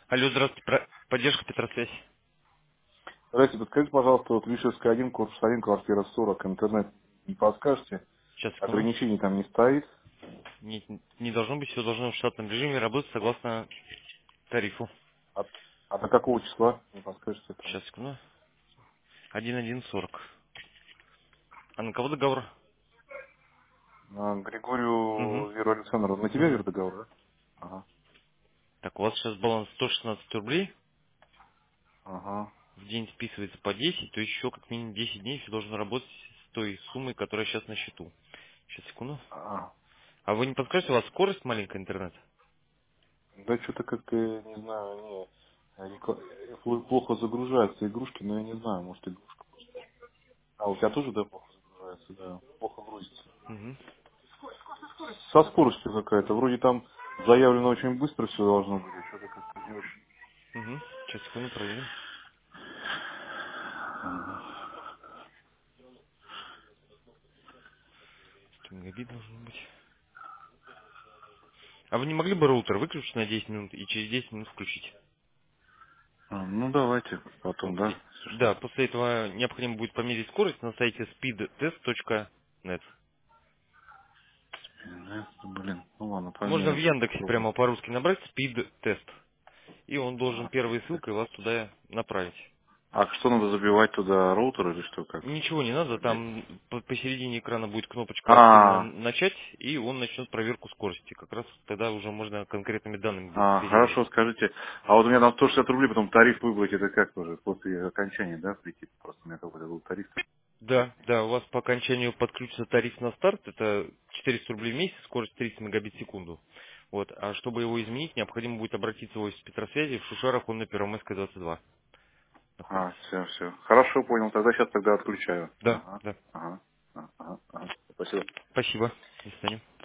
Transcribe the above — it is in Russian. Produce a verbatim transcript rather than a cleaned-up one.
Алло, здравствуйте, про- поддержка Петросвязь. Здравствуйте, подскажите, пожалуйста, вот Вишевская один, корпус один, квартира сорок, интернет не подскажете? Сейчас, секунду. Ограничений там не стоит. Нет, не должно быть, все должно в штатном режиме работать согласно тарифу. А, а до какого числа? Не подскажете там. Сейчас, секунду. один один сорок. А на кого договор? А, Угу. Григорию Веру Александровну. На тебя, Угу. Вера, договор, да? Ага. Так, у вас сейчас баланс сто шестнадцать рублей. Ага. В день списывается по десять, то еще как минимум десять дней все должно работать с той суммой, которая сейчас на счету. Сейчас, секунду. А, А вы не подскажете, у вас скорость маленькая интернета? да что-то как-то, не знаю, не, они ко- пл- плохо загружаются игрушки, но я не знаю, может игрушка. А у тебя тоже, да, плохо загружается, да? Плохо грузится. Угу. Со скоростью какая-то. Вроде там заявлено очень быстро все должно быть, а что-то как-то не очень. Угу. Сейчас, секунду, проверим. сто мегабит должно быть. А вы не могли бы роутер выключить на десять минут и через десять минут включить? А, ну давайте потом, Вот. да, и- если что. Да, после этого необходимо будет померить скорость на сайте speedtest точка нет. Да, блин, ну ладно, Можно в померим, Яндексе попробуем. прямо по-русски набрать speed test, и он должен А, первой пиздец. ссылкой вас туда направить. А что надо забивать туда, роутер или что, как? Ничего не надо, Где? там по- посередине экрана будет кнопочка активно А, начать, и он начнет проверку скорости. Как раз тогда уже можно конкретными данными будет а, сверировать. хорошо, скажите, а вот у меня там сто шестьдесят рублей, потом тариф выбрать, это как уже, после окончания, да, прийти? Просто у меня какой-то был тариф. Да, да, у вас по окончанию подключится тариф на старт, это четыреста рублей в месяц, скорость тридцать мегабит в секунду. Вот, а чтобы его изменить, необходимо будет обратиться в офис Петросвязи, в Шушарах он на Первом Эске двадцать два А, находится. все, все. Хорошо, понял, тогда сейчас тогда отключаю. Да, Ага, да. ага, ага, ага. Спасибо. Спасибо. До свидания.